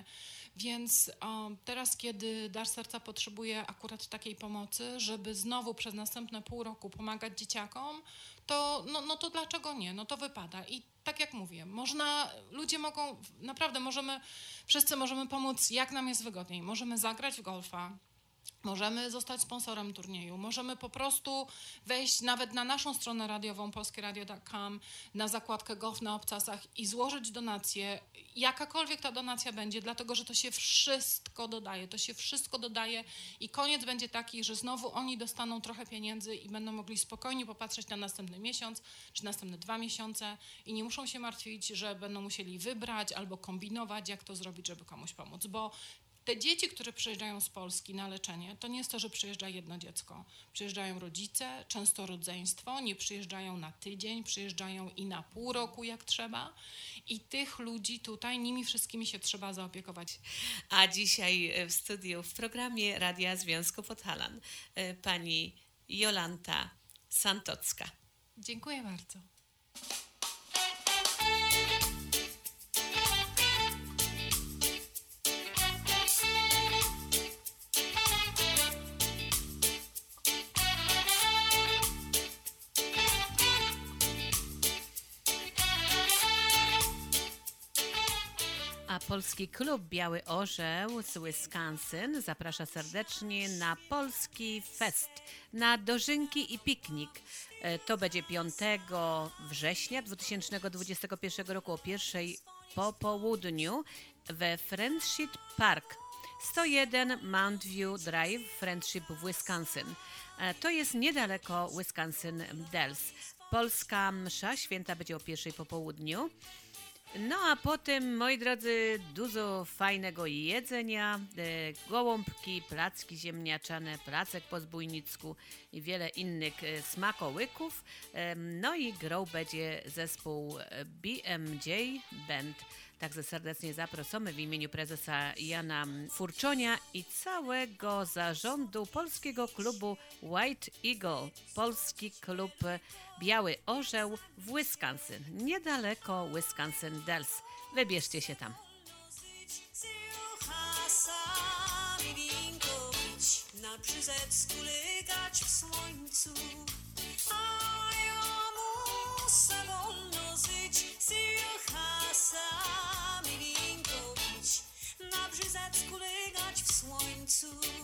Więc o, teraz, kiedy Dar Serca potrzebuje akurat takiej pomocy, żeby znowu przez następne pół roku pomagać dzieciakom, to, no, no to dlaczego nie? No to wypada. I tak jak mówię, można, ludzie mogą, naprawdę możemy, wszyscy możemy pomóc, jak nam jest wygodniej. Możemy zagrać w golfa, możemy zostać sponsorem turnieju, możemy po prostu wejść nawet na naszą stronę radiową polskieradio kropka com, na zakładkę Golf na Obcasach i złożyć donację, jakakolwiek ta donacja będzie, dlatego że to się wszystko dodaje, to się wszystko dodaje i koniec będzie taki, że znowu oni dostaną trochę pieniędzy i będą mogli spokojnie popatrzeć na następny miesiąc, czy następne dwa miesiące i nie muszą się martwić, że będą musieli wybrać albo kombinować, jak to zrobić, żeby komuś pomóc, bo te dzieci, które przyjeżdżają z Polski na leczenie, to nie jest to, że przyjeżdża jedno dziecko. Przyjeżdżają rodzice, często rodzeństwo, nie przyjeżdżają na tydzień, przyjeżdżają i na pół roku jak trzeba. I tych ludzi tutaj, nimi wszystkimi się trzeba zaopiekować. A dzisiaj w studiu, w programie Radia Związku Podhalan, pani Jolanta Santocka. Dziękuję bardzo. A Polski Klub Biały Orzeł z Wisconsin zaprasza serdecznie na Polski Fest, na dożynki i piknik. To będzie piątego września dwa tysiące dwudziestego pierwszego roku o pierwszej po południu we Friendship Park, sto jeden Mount View Drive, Friendship w Wisconsin. To jest niedaleko Wisconsin Dells. Polska msza święta będzie o pierwszej po południu. No a potem, moi drodzy, dużo fajnego jedzenia, e, gołąbki, placki ziemniaczane, placek po zbójnicku i wiele innych e, smakołyków. E, no i grał będzie zespół B M J Band. Także serdecznie zapraszamy w imieniu prezesa Jana Furczonia i całego zarządu Polskiego Klubu White Eagle, Polski Klub Biały Orzeł w Wisconsin, niedaleko Wisconsin Dells. Wybierzcie się tam. Na brzyzecku legać w słońcu, a ja muszę wolno żyć, z juchasami winko pić, na brzyzecku legać w słońcu.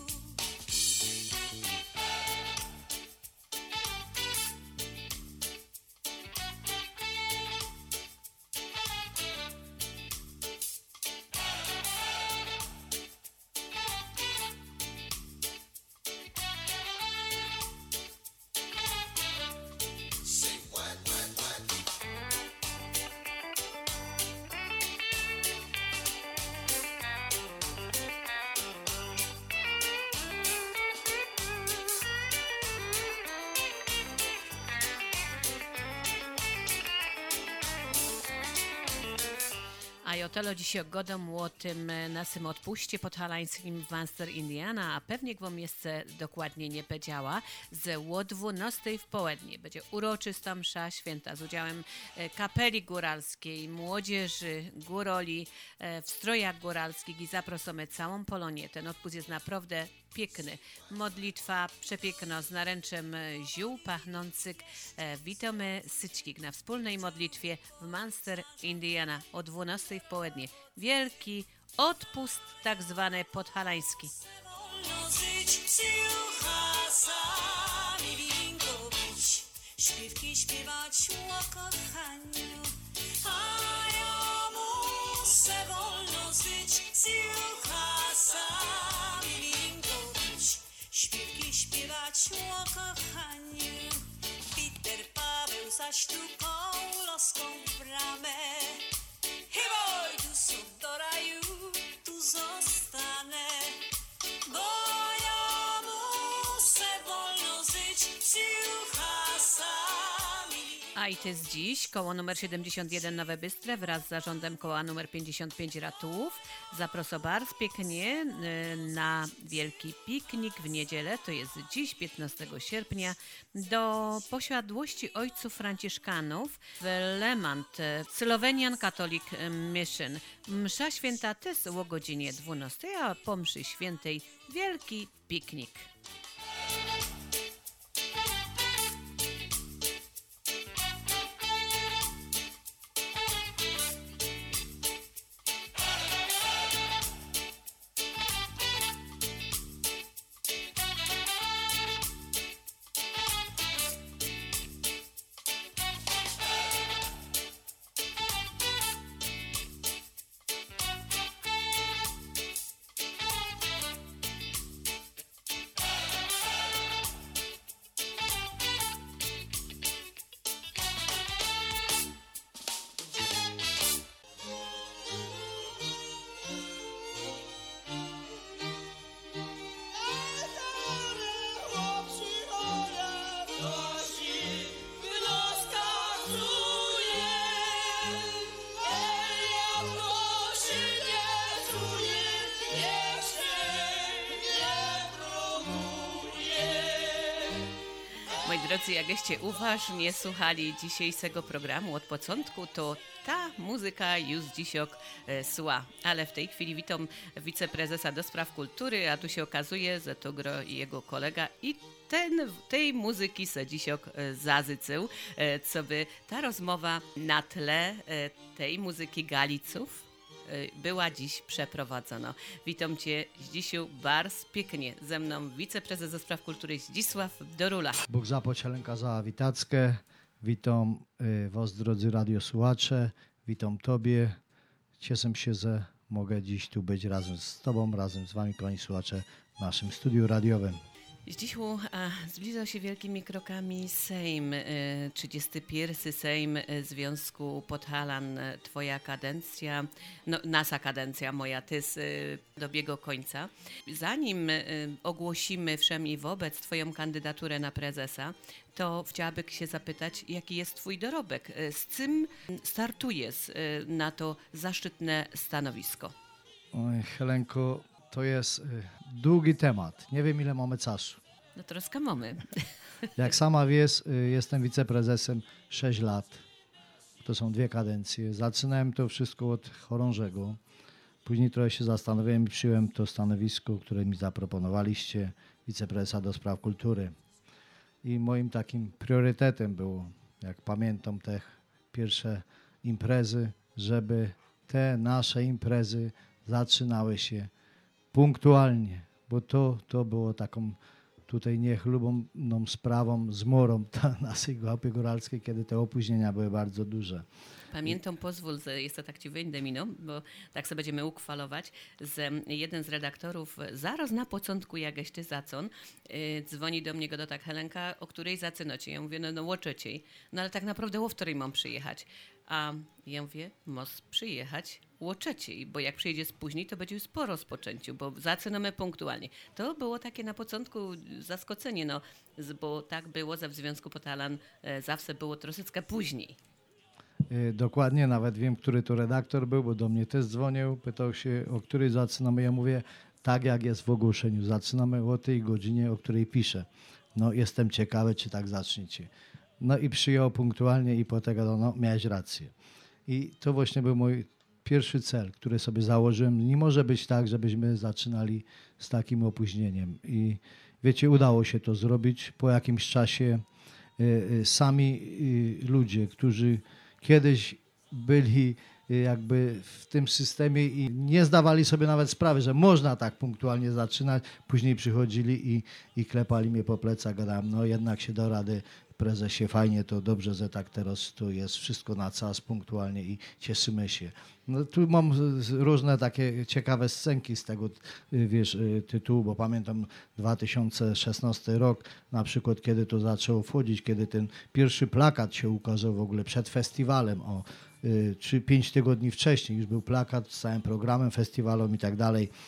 A ja telo dzisiaj gadam o tym naszym odpuście podhalańskim w Munster, Indiana, a pewnie wam jeszcze dokładnie nie powiedziała, że o dwunastej w południe będzie uroczysta msza święta z udziałem kapeli góralskiej, młodzieży, góroli w strojach góralskich i zaprosimy całą Polonię. Ten odpust jest naprawdę piękny. Modlitwa przepiękna z naręczem ziół pachnących. Witamy syćkik na wspólnej modlitwie w Munster, Indiana o dwunastej w południe. Wielki odpust tak zwany podhalański. Śpiewki śpiewać o kochaniu, a ja muszę wolno żyć, z juchasami winko pić. Śpiewki śpiewać o kochaniu, Peter Paweł zaśtukał loską w bramę. Hej, tu są do raju, tu zostanę, bo ja muszę wolno żyć, z juchasami. A A i to jest dziś koło numer siedemdziesiąt jeden Nowe Bystre wraz z zarządem koła numer pięćdziesiąt pięć Ratułów. Zaproszę bardzo pięknie na wielki piknik w niedzielę, to jest dziś, piętnastego sierpnia, do posiadłości ojców franciszkanów w Lemant, Slovenian Catholic Mission. Msza święta też o godzinie dwunastej, a po mszy świętej wielki piknik. Moi drodzy, jakbyście uważnie słuchali dzisiejszego programu od początku, to ta muzyka już dzisiaj e, szła. Ale w tej chwili witam wiceprezesa do spraw kultury, a tu się okazuje, że to gro i jego kolega i ten, tej muzyki se dzisiaj e, zazycył, e, co by ta rozmowa na tle e, tej muzyki Galiców była dziś przeprowadzona. Witam Cię dzisiaj bardzo pięknie. Ze mną wiceprezes do spraw kultury Zdzisław Dorula. Bóg zapłać Helenka za witackę. Witam y, Was, drodzy radiosłuchacze. Witam Tobie. Cieszę się, że mogę dziś tu być razem z Tobą, razem z Wami, kochani słuchacze, w naszym studiu radiowym. Dziś zbliża się wielkimi krokami Sejm, trzydziesty pierwszy Sejm Związku Podhalan. Twoja kadencja, no, nasza kadencja, moja, ty dobiega końca. Zanim ogłosimy wszem i wobec Twoją kandydaturę na prezesa, to chciałabym się zapytać, jaki jest Twój dorobek? Z czym startujesz na to zaszczytne stanowisko? Oj, Helenko, to jest y, długi temat. Nie wiem, ile mamy czasu. No troszkę mamy. Jak sama wiesz, y, jestem wiceprezesem sześć lat. To są dwie kadencje. Zaczynałem to wszystko od chorążego. Później trochę się zastanowiłem i przyjąłem to stanowisko, które mi zaproponowaliście, wiceprezesa do spraw kultury. I moim takim priorytetem było, jak pamiętam te pierwsze imprezy, żeby te nasze imprezy zaczynały się punktualnie, bo to, to było taką tutaj niechlubną sprawą, zmorą naszej Grupy Góralskiej, kiedy te opóźnienia były bardzo duże. Pamiętam, pozwól, że jest to tak ci wyjdę miną, bo tak sobie będziemy uchwalować, że jeden z redaktorów zaraz na początku, jak jeszcze zacon, yy, dzwoni do mnie go do tak, Helenka, o której zaczynacie? Ja mówię, no, no o trzeciej. No ale tak naprawdę o której mam przyjechać? A ja mówię, możesz przyjechać o trzeciej, bo jak przyjedzie później, to będzie już po rozpoczęciu, bo zaczynamy punktualnie. To było takie na początku zaskoczenie, no, bo tak było, że w Związku Podhalan e, zawsze było troszeczkę później. Dokładnie, nawet wiem, który to redaktor był, bo do mnie też dzwonił, pytał się, o której zaczynamy. Ja mówię, tak jak jest w ogłoszeniu, zaczynamy o tej godzinie, o której piszę. No jestem ciekawy, czy tak zaczniecie. No i przyjął punktualnie i po tego, no miałeś rację. I to właśnie był mój pierwszy cel, który sobie założyłem. Nie może być tak, żebyśmy zaczynali z takim opóźnieniem. I wiecie, udało się to zrobić. Po jakimś czasie y, y, sami y, ludzie, którzy kiedyś byli jakby w tym systemie i nie zdawali sobie nawet sprawy, że można tak punktualnie zaczynać. Później przychodzili i, i klepali mnie po plecach, gadałem, no jednak się do rady, prezesie, fajnie, to dobrze, że tak teraz tu jest wszystko na czas, punktualnie i cieszymy się. No tu mam różne takie ciekawe scenki z tego, wiesz, tytułu, bo pamiętam dwa tysiące szesnasty rok, na przykład kiedy to zaczęło wchodzić, kiedy ten pierwszy plakat się ukazał w ogóle przed festiwalem, o czy pięć tygodni wcześniej już był plakat z całym programem festiwalowym i tak dalej.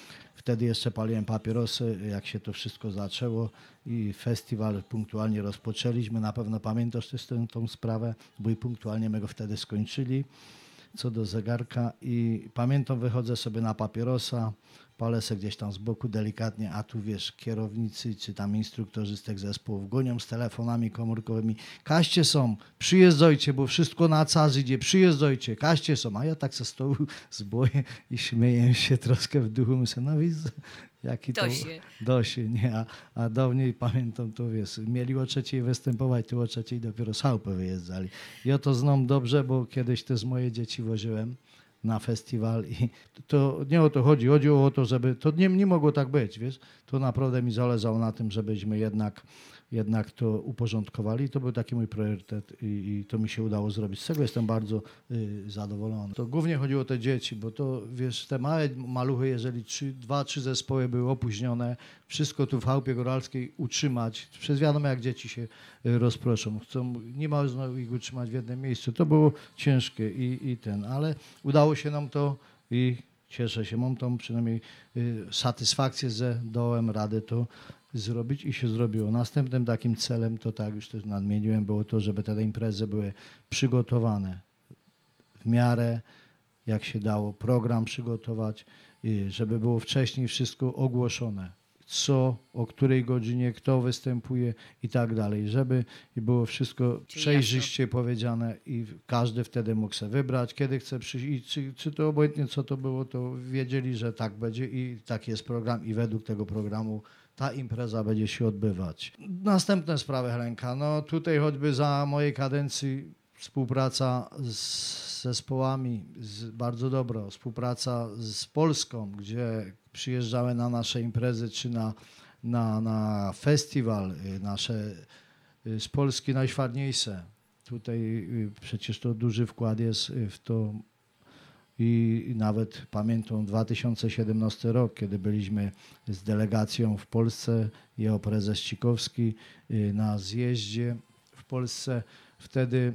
wtedy jeszcze paliłem papierosy, jak się to wszystko zaczęło i festiwal punktualnie rozpoczęliśmy. Na pewno pamiętasz też tę, tą sprawę, bo i punktualnie my go wtedy skończyli. Co do zegarka i pamiętam, wychodzę sobie na papierosa, palę se gdzieś tam z boku delikatnie, a tu wiesz, kierownicy czy tam instruktorzy z tych zespołów gonią z telefonami komórkowymi. Kaście są, przyjeżdżajcie, bo wszystko na cas idzie, przyjeżdżajcie, kaście są. A ja tak ze stołu zboję i śmieję się troszkę w duchu, myślę, no widzę, jaki to... Dosie. Dosie, nie, a, a dawniej pamiętam to, wiesz, mieli o trzeciej występować, tu o trzeciej dopiero z chałupy wyjeżdżali. Ja to znam dobrze, bo kiedyś też moje dzieci woziłem na festiwal i to nie o to chodzi, chodziło o to, żeby, to nie, nie mogło tak być, wiesz, to naprawdę mi zależało na tym, żebyśmy jednak, jednak to uporządkowali. To był taki mój priorytet i, i to mi się udało zrobić. Z tego jestem bardzo y, zadowolony. To głównie chodziło o te dzieci, bo to, wiesz, te małe maluchy, jeżeli trzy, dwa, trzy zespoły były opóźnione, wszystko tu w Chałupie Góralskiej utrzymać, przez wiadomo jak dzieci się y, rozproszą, chcą, nie ma znowu ich utrzymać w jednym miejscu. To było ciężkie i, i ten, ale udało się nam to i cieszę się, mam tą przynajmniej y, satysfakcję, że dałem radę to zrobić i się zrobiło. Następnym takim celem, to tak już też nadmieniłem, było to, żeby te imprezy były przygotowane w miarę, jak się dało, program przygotować, y, żeby było wcześniej wszystko ogłoszone. Co, o której godzinie, kto występuje i tak dalej, żeby było wszystko przejrzyście powiedziane i każdy wtedy mógł sobie wybrać, kiedy chce przyjść i czy, czy to obojętnie co to było, to wiedzieli, że tak będzie i taki jest program i według tego programu ta impreza będzie się odbywać. Następne sprawy, Helenka, no tutaj choćby za mojej kadencji współpraca z zespołami z, bardzo dobra, współpraca z Polską, gdzie przyjeżdżały na nasze imprezy czy na, na, na festiwal nasze z Polski najfajniejsze. Tutaj przecież to duży wkład jest w to i nawet pamiętam dwa tysiące siedemnasty rok, kiedy byliśmy z delegacją w Polsce, jego prezes Cikowski na zjeździe w Polsce. Wtedy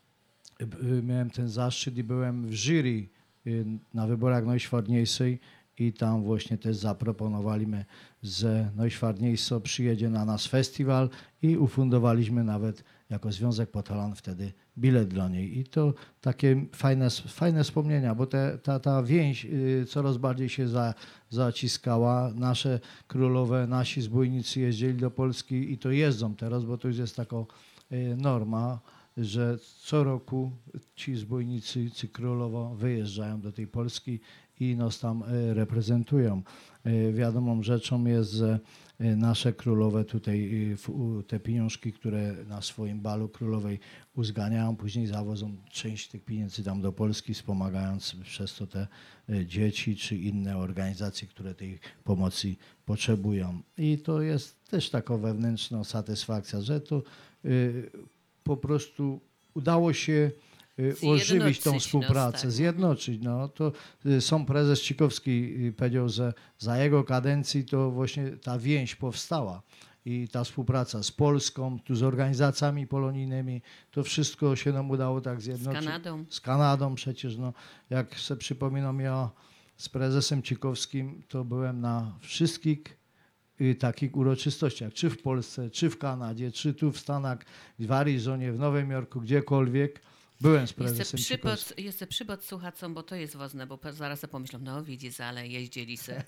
miałem ten zaszczyt i byłem w jury na wyborach najśwarniejszej i tam właśnie też zaproponowaliśmy, że najśwarniejszo przyjedzie na nas festiwal i ufundowaliśmy nawet jako Związek Podhalan wtedy bilet dla niej. I to takie fajne, fajne wspomnienia, bo te, ta, ta więź y, coraz bardziej się za, zaciskała. Nasze królowe, nasi zbójnicy jeździli do Polski i to jeżdżą teraz, bo to już jest taka y, norma, że co roku ci zbójnicy czy królowo wyjeżdżają do tej Polski i nas tam y, reprezentują. Y, wiadomą rzeczą jest, że nasze królowe tutaj te pieniążki, które na swoim balu królowej uzganiają, później zawożą część tych pieniędzy tam do Polski, wspomagając przez to te dzieci czy inne organizacje, które tej pomocy potrzebują. I to jest też taka wewnętrzna satysfakcja, że to y, po prostu udało się ożywić tą współpracę, nas, tak. zjednoczyć. No, to sam prezes Cikowski powiedział, że za jego kadencji to właśnie ta więź powstała i ta współpraca z Polską, tu z organizacjami polonijnymi, to wszystko się nam udało tak zjednoczyć. Z Kanadą. Z Kanadą przecież, no, jak sobie przypominam, ja z prezesem Cikowskim to byłem na wszystkich takich uroczystościach, czy w Polsce, czy w Kanadzie, czy tu w Stanach, w Arizonie, w Nowym Jorku, gdziekolwiek. Byłem z prezesem Cikowskim. Jestem przybot słuchacom, bo to jest ważne, bo zaraz sobie pomyślą, no widzisz, ale jeździli se.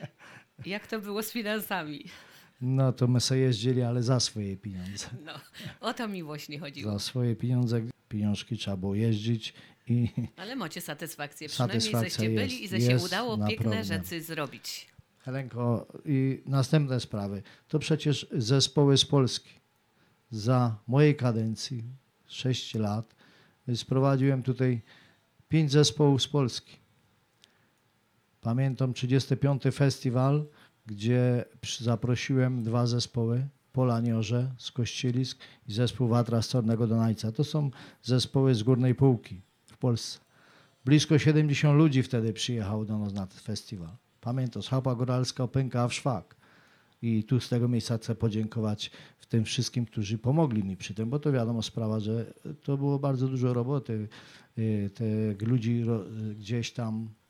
Jak to było z finansami? No to my sobie jeździli, ale za swoje pieniądze. No, o to mi właśnie chodziło. Za swoje pieniądze, pieniążki trzeba było jeździć. I ale macie satysfakcję, przynajmniej satysfakcja żeście jest, byli i że jest, się udało piękne naprawdę. rzeczy zrobić. Helenko, i następne sprawy. To przecież zespoły z Polski. Za mojej kadencji, sześć lat, sprowadziłem tutaj pięć zespołów z Polski. Pamiętam trzydziesty piąty festiwal, gdzie zaprosiłem dwa zespoły, Polaniorze z Kościelisk i zespół Watra z Czarnego Donajca. To są zespoły z Górnej Półki w Polsce. Blisko siedemdziesiąt ludzi wtedy przyjechało do nas na ten festiwal. Pamiętam, Chałupa Góralska opękała w szwak. I tu z tego miejsca chcę podziękować tym wszystkim, którzy pomogli mi przy tym, bo to wiadomo sprawa, że to było bardzo dużo roboty. Tych ludzi gdzieś tam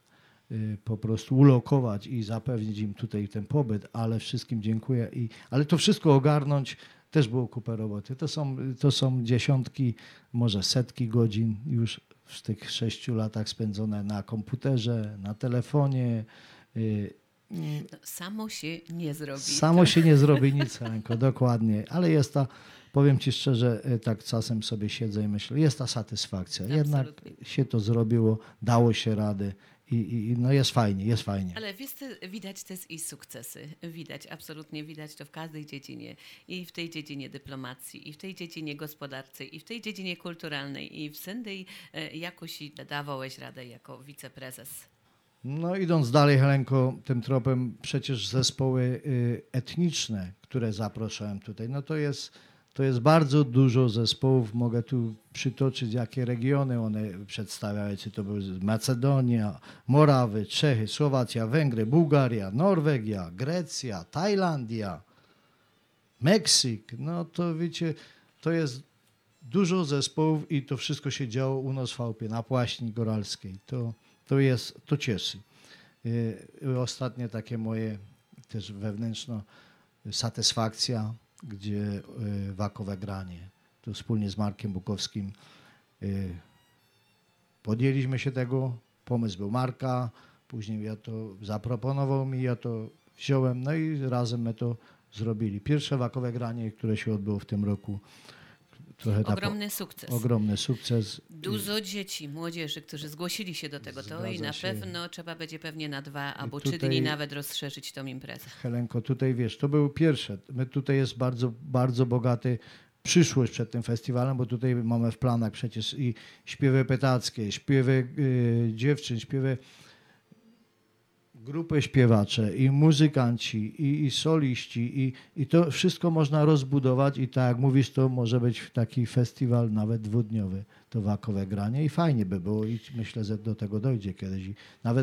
y, po prostu ulokować i zapewnić im tutaj ten pobyt, ale wszystkim dziękuję. I, ale to wszystko ogarnąć też było kupę roboty. To są, to są dziesiątki, może setki godzin już w tych sześciu latach spędzone na komputerze, na telefonie. y, No, samo się nie zrobi. Samo się nie zrobi nic, Helenko, dokładnie. Ale jest ta, powiem Ci szczerze, y, tak czasem sobie siedzę i myślę, jest ta satysfakcja. Jednak Absolutnie. się to zrobiło, dało się rady i, i i no jest fajnie, jest fajnie. Ale wiesz, te- widać też i sukcesy. Widać, absolutnie widać to w każdej dziedzinie. I w tej dziedzinie dyplomacji, i w tej dziedzinie gospodarczej, i w tej dziedzinie kulturalnej. I w Syndej e, jakoś i dawałeś radę jako wiceprezes. No idąc dalej, Helenko, tym tropem, przecież zespoły y, etniczne, które zapraszałem tutaj, no to jest, to jest bardzo dużo zespołów. Mogę tu przytoczyć, jakie regiony one przedstawiały, czy to były Macedonia, Morawy, Czechy, Słowacja, Węgry, Bułgaria, Norwegia, Grecja, Tajlandia, Meksyk. No to wiecie, to jest dużo zespołów i to wszystko się działo u nas w Chałupie, na Płaśni Góralskiej. To, to jest, to cieszy. Y, Ostatnie takie moje też wewnętrzna satysfakcja, gdzie y, wakowe granie. Tu wspólnie z Markiem Bukowskim y, podjęliśmy się tego. Pomysł był Marka, później ja to zaproponował mi, ja to wziąłem, no i razem my to zrobili. Pierwsze wakowe granie, które się odbyło w tym roku. Trochę ta- Ogromny sukces. Ogromny sukces. Dużo dzieci, młodzieży, którzy zgłosili się do tego. To Zgadza i na się. pewno trzeba będzie pewnie na dwa albo trzy tutaj- dni nawet rozszerzyć tą imprezę. Helenko, tutaj wiesz, to był pierwsze. My tutaj jest bardzo, bardzo bogaty przyszłość przed tym festiwalem, bo tutaj mamy w planach przecież i śpiewy pytackie, śpiewy y, dziewczyn, śpiewy grupy śpiewacze i muzykanci i, i soliści i, i to wszystko można rozbudować i tak jak mówisz, to może być taki festiwal nawet dwudniowy, to wakowe granie i fajnie by było i myślę, że do tego dojdzie kiedyś. I nawet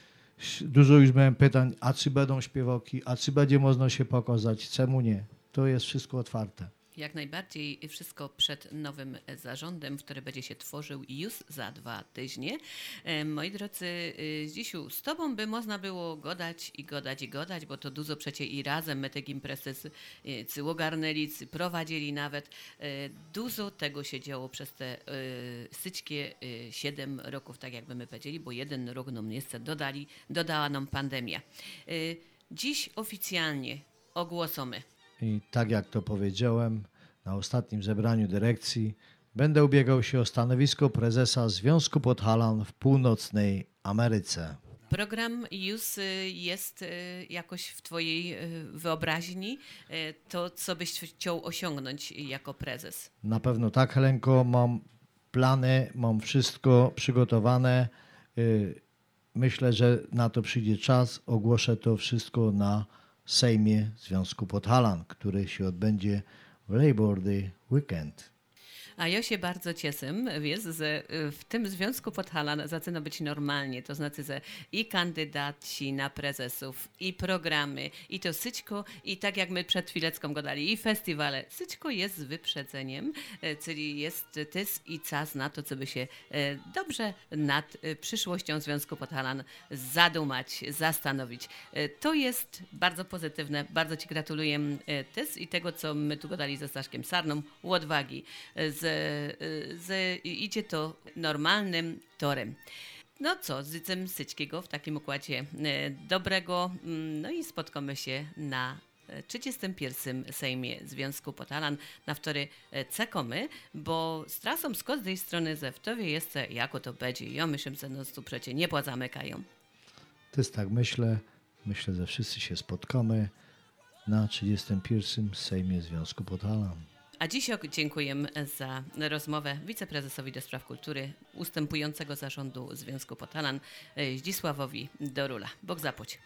dużo już miałem pytań, a czy będą śpiewoki, a czy będzie można się pokazać, czemu nie? To jest wszystko otwarte. Jak najbardziej wszystko przed nowym zarządem, który będzie się tworzył już za dwa tygodnie. E, Moi drodzy, e, Zdzisiu, z Tobą by można było godać i godać i godać, bo to dużo przecie i razem my te imprezy e, cy ogarnęli, cy prowadzili nawet. E, Dużo tego się działo przez te e, syćkie e, siedem roków, tak jakby my powiedzieli, bo jeden rok nam niestety dodali, dodała nam pandemia. E, Dziś oficjalnie ogłosimy. I tak jak to powiedziałem na ostatnim zebraniu dyrekcji, będę ubiegał się o stanowisko prezesa Związku Podhalan w Północnej Ameryce. Program już y, jest y, jakoś w Twojej y, wyobraźni, y, to co byś chciał osiągnąć jako prezes? Na pewno tak, Helenko, mam plany, mam wszystko przygotowane. Y, Myślę, że na to przyjdzie czas. Ogłoszę to wszystko na Sejmie Związku Podhalan, który się odbędzie w Labor Day Weekend. A ja się bardzo cieszę, wiesz, że y, w tym Związku Podhalan zaczyna być normalnie, to znaczy, że i kandydaci na prezesów, i programy, i to syćko, i tak jak my przed chwileczką gadali, i festiwale, syćko jest z wyprzedzeniem, y, czyli jest też i czas na to, co by się y, dobrze nad y, przyszłością Związku Podhalan zadumać, zastanowić. Y, To jest bardzo pozytywne, bardzo Ci gratuluję y, też i tego, co my tu gadali ze Staszkiem Sarną, odwagi, z że idzie to normalnym torem. No co, życzę Syćkiego w takim układzie e, dobrego, mm, no i spotkamy się na trzydziestym pierwszym Sejmie Związku Podhalan, na który e, czekamy, bo z trasą z każdej strony zewtowie jest, e, jako to będzie. Ja myślę, że nas tu przecie nie pozamykają. Też tak myślę. Myślę, że wszyscy się spotkamy na trzydziestym pierwszym Sejmie Związku Podhalan. A dziś dziękuję za rozmowę wiceprezesowi do spraw kultury ustępującego zarządu Związku Podhalan Zdzisławowi Dorula. Bóg zapłać.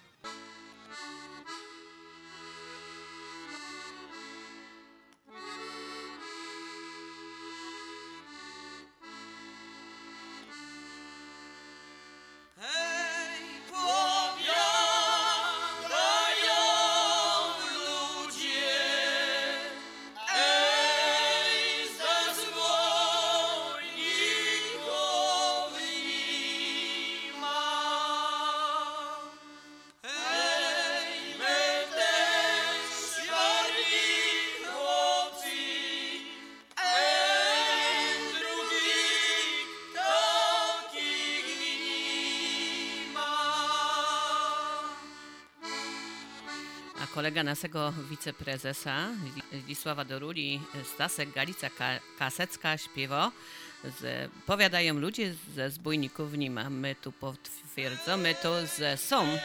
kolega naszego wiceprezesa Zdzisława Doruli, Stasek Galica-Kasecka śpiewa, z, powiadają ludzie ze zbójników nie ma. My tu potwierdzamy to, że są.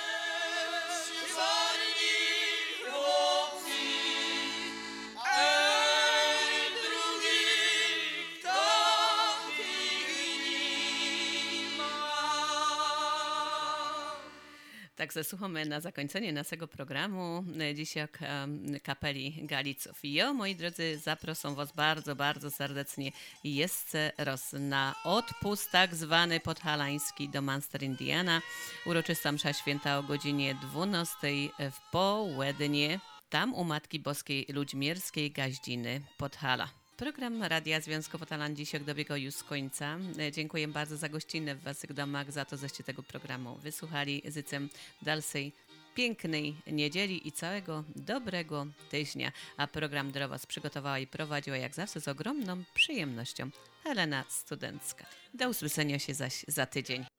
Także słuchamy na zakończenie naszego programu dzisiaj kapeli Galiców. I ja, moi drodzy, zapraszam was bardzo, bardzo serdecznie jeszcze raz na odpust tak zwany podhalański do Munster, Indiana. Uroczysta msza święta o godzinie dwunastej w południe, tam u Matki Boskiej Ludźmierskiej Gaździny Podhala. Program Radia Związku Podhalan dzisiaj dobiegł już z końca. Dziękuję bardzo za gościnę w waszych domach, za to, żeście tego programu wysłuchali. Życzę dalszej pięknej niedzieli i całego dobrego tygodnia. A program dla was przygotowała i prowadziła jak zawsze z ogromną przyjemnością Helena Studencka. Do usłyszenia się zaś za tydzień.